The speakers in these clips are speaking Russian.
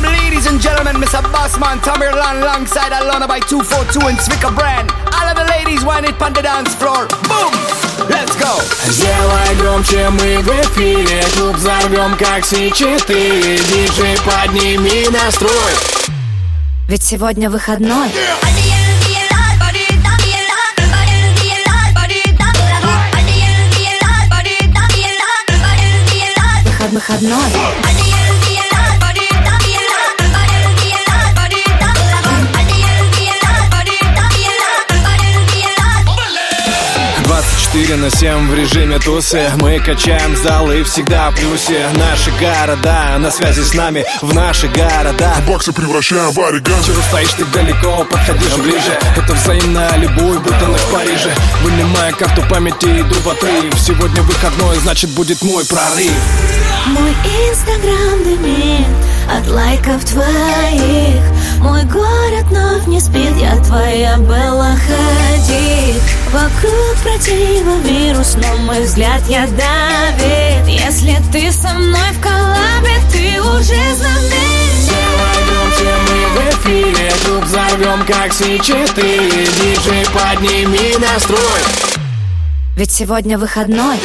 Ladies and gentlemen, Mr. Bossman, Tamerlan, alongside Alona by 242 and Zwicka Brand. All of the ladies want it on the dance floor. Boom! Let's go! Сделай громче, мы в эфире. Клуб взорвем, как C4. Диджей, подними настрой. Ведь сегодня выходной. Выходной. 24/7 в режиме тусы. Мы качаем залы всегда в плюсе. Наши города на связи с нами. В наши города баксы превращаем в оригами. Чего стоишь ты далеко, подходи же ближе. Это взаимно, любую, будто мы в Париже. Вынимая карту памяти, иду в отрыв. Сегодня выходной, значит будет мой прорыв. Мой инстаграм дымит от лайков твоих. Мой город вновь не спит, я твоя Белла Хадид. Вокруг противовирус, но мой взгляд ядовит. Если ты со мной в коллабе, ты уже знаменит. Сделай громче, мы в эфире. Клуб взорвем, как C4. Диджей, подними настрой. Ведь сегодня выходной.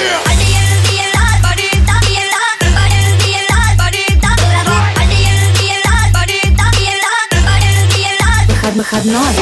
Выходной.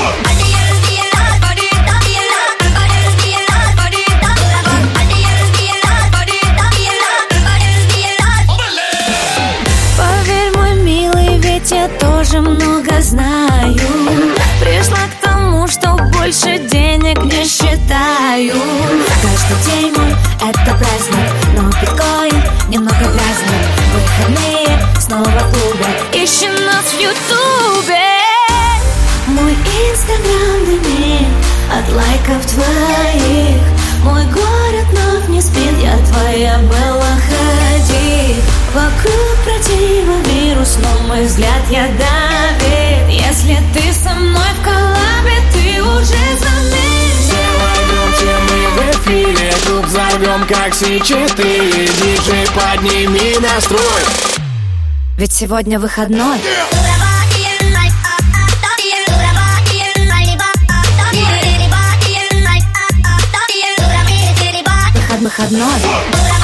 Поверь, мой милый, ведь я тоже много знаю. Пришла к тому, что больше денег не считаю. Каждый день мой — это праздник, но биткоин немного праздник. Выходные снова в клубе, ищи нас в ютубе. Мой инстаграм дымит от лайков твоих. Мой город вновь не спит, я твоя Белла Хадид. Вокруг противовирус, но мой взгляд ядовит. Если ты со мной в коллабе, ты уже знаменит. Сделай громче, мы в эфире. Клуб взорвем, как C4. Диджей, подними настрой. Ведь сегодня выходной. Выходной.